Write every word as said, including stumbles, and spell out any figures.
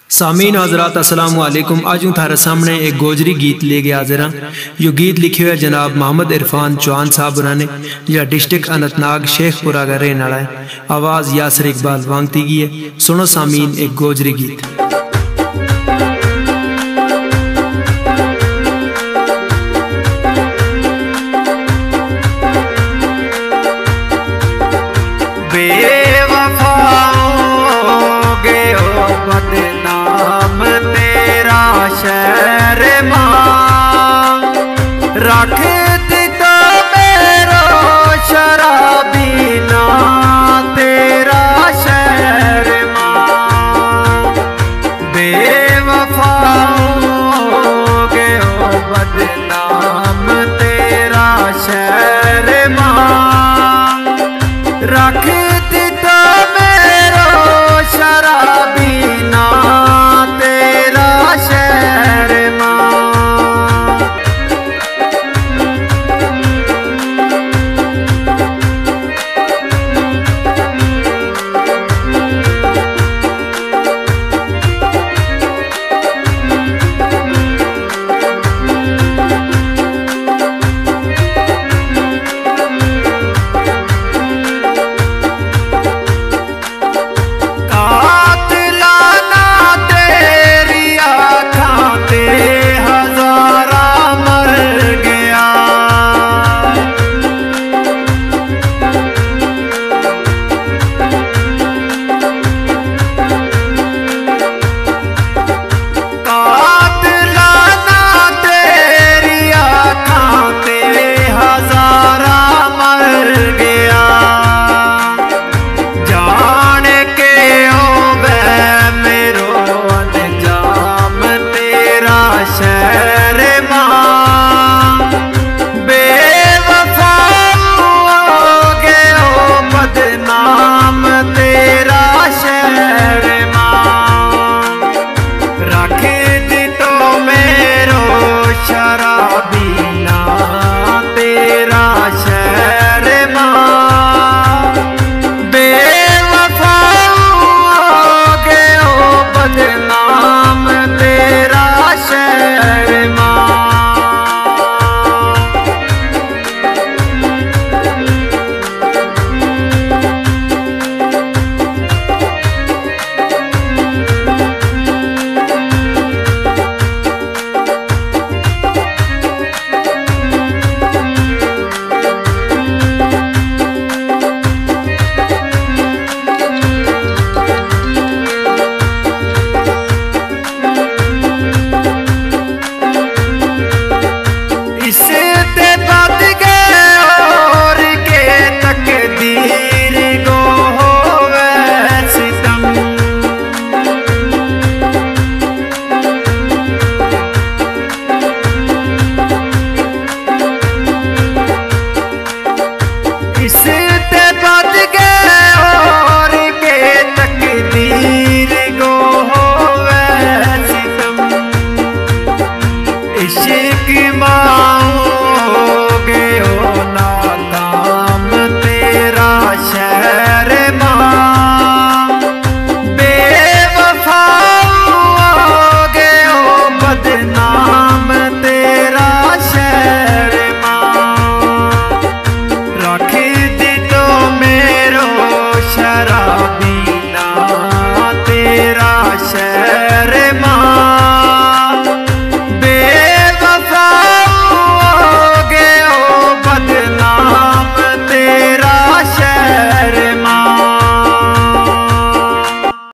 सामीन हजरात अस्सलाम वालेकुम। आज हूँ थारे सामने एक गोजरी गीत ले गया हाजिर हाँ। यो गीत लिखे हुए जनाब मोहम्मद इरफान चौहान साहब ने, या डिस्ट्रिक्ट अनंतनाग शेखपुरा का रहने वाला है। आवाज़ यासर इकबाल वांगती की है। सुनो सामीन एक गोजरी गीत।